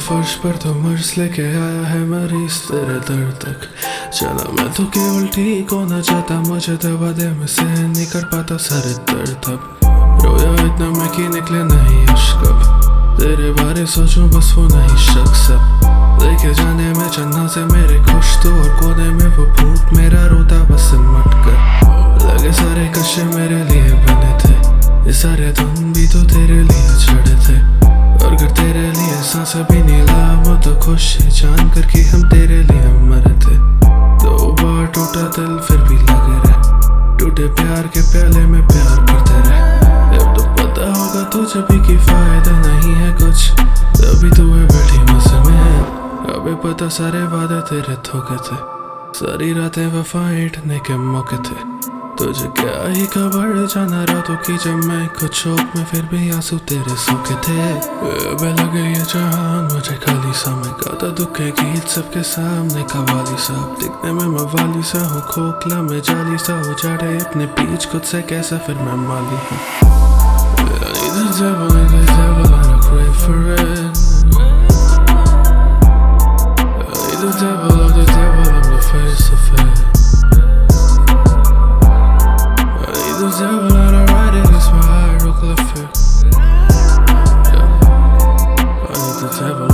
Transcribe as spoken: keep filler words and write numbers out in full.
फर्श पर तो मर्ज लेके आया है मरीज तेरे दर तक। चला मैं तो केवल ठीक होना चाहता, मुझे दवा दे मैं सहन नहीं कर पाता सारे दर्द। अब रोया इतना मैं कि निकले नहीं अश्क, अब तेरे बारे सोचूं बस वो नहीं शक सब। देखे जाने में चन्ना से मेरे खुश तो और कोने में वो भूत मेरा रोता बस सिमट कर। लगे सारे कशे मेरे लिए बने थे, ये सारे धुन भी तो तेरे लिए चढ़े थे। और अगर तेरे लिए सांस भी नीला वो तो खुश है जान कर कि हम तेरे लिए मरे थे। दो बार टूटा दिल फिर भी लगे रहे, टूटे प्यार के प्याले में प्यार करते रहे। अब तो पता होगा तुझे भी कि फायदा नहीं है कुछ, तभी तू है बैठी मजे में। अबे पता सारे वादे तेरे धोखे थे, सारी रातें वफा ऐंठने के मौके थे। तुझे क्या ही खबर जाना रातों की जब मैं कुछ शौक में फिर भी आंसू तेरे सूखे थे। अबे लगे ये जहान मुझे खाली सा, मैं गाता दुख के गीत सबके सामने कवाली सा। दिखने में मवाली सा हूँ, खोखला में जाली सा हो जाड़े अपने बीच खुद से कैसा फिर मैं माली हूँ। The devil is the devil and I crave for it. The devil of the devil, I'm the face of it. The devil and I write it, it's my hieroglyphic. Yeah. I need the devil.